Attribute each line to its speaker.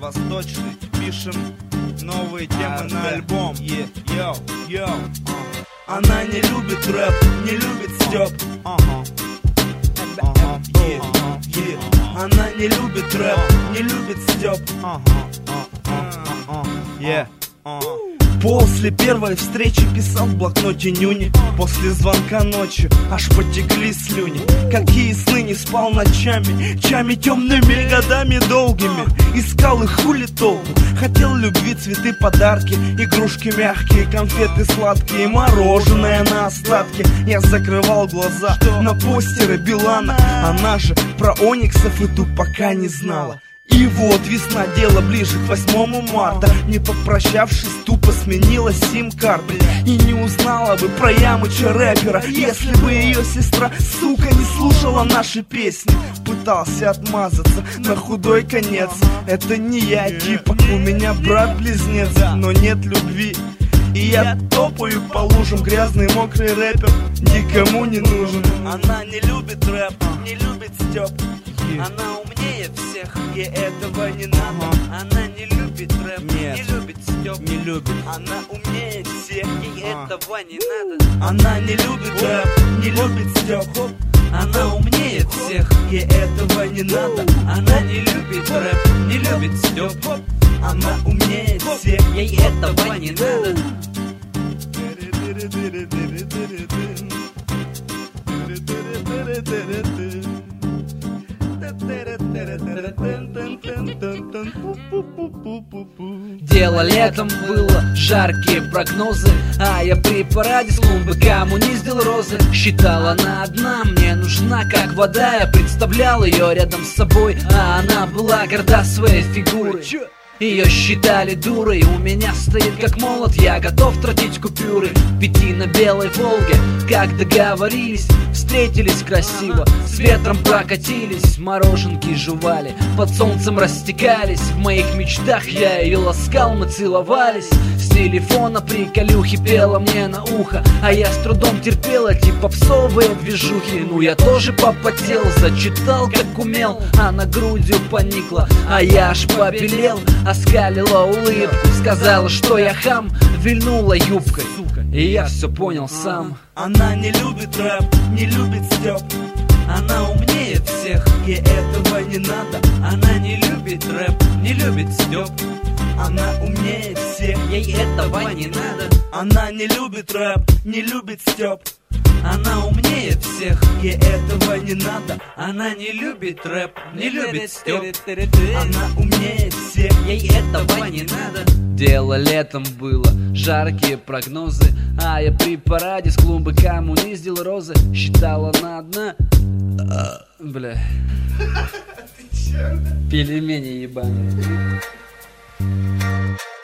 Speaker 1: восточный. Пишем новые темы на альбом. Она не любит рэп, не любит стёб. Она не любит рэп, не любит стёб. После первой встречи писал в блокноте нюни. После звонка ночью аж потекли слюни. Какие сны, не спал ночами, чами темными, годами долгими. Искал их, хули толку. Хотел любви, цветы, подарки, игрушки мягкие, конфеты сладкие, мороженое на остатки. Я закрывал глаза на постеры Билана. Она же про ониксов и тут пока не знала. И вот весна, дело ближе к 8 марта. Не попрощавшись, тупо сменила сим-карту. И не узнала бы про Ямыча рэпера, если бы ее сестра, сука, не слушала наши песни. Пытался отмазаться на худой конец. Это не я, типа, у меня брат-близнец. Но нет любви, и я топаю по лужам. Грязный мокрый рэпер никому не нужен. Она не любит рэп, не любит стёб. Она умнее всех, ей этого не надо. Она не любит рэп, не любит стёб. Не любит. Она умнее всех, ей этого не надо. Она не любит рэп, не любит стёб. Она умнее всех, ей этого не надо. Она не любит рэп, не любит стёб. Она умнее всех, ей этого не надо.
Speaker 2: Дело летом было, жаркие прогнозы, а я при параде с клумбы коммуниздил розы. Считала она одна, мне нужна как вода. Я представлял ее рядом с собой, а она была горда своей фигурой. Ее считали дурой, у меня стоит как молот, я готов тратить купюры. Пяти на белой Волге, как договорились, встретились красиво, с ветром прокатились, мороженки жевали, под солнцем растекались. В моих мечтах я ее ласкал, мы целовались. С телефона приколюхи пела мне на ухо, а я с трудом терпел эти попсовые движухи. Ну я тоже попотел, зачитал как умел, она грудью поникла, а я аж побелел. Оскалила улыбку, сказала, что я хам, вильнула юбкой, и я все понял сам.
Speaker 1: Она не любит рэп, не любит стёб. Она умнее всех, ей этого не надо. Она не любит рэп, не любит стёб. Она умнее всех, ей этого не надо. Она не любит рэп, не любит стёб. Она умнее всех, ей этого не надо. Она не любит рэп, не любит стёб. Она умнее всех, ей этого не надо.
Speaker 2: Дело летом было, жаркие прогнозы, а я при параде с клумбы коммуниздил розы. Считала она одна. Бля. Пельмени ебаные.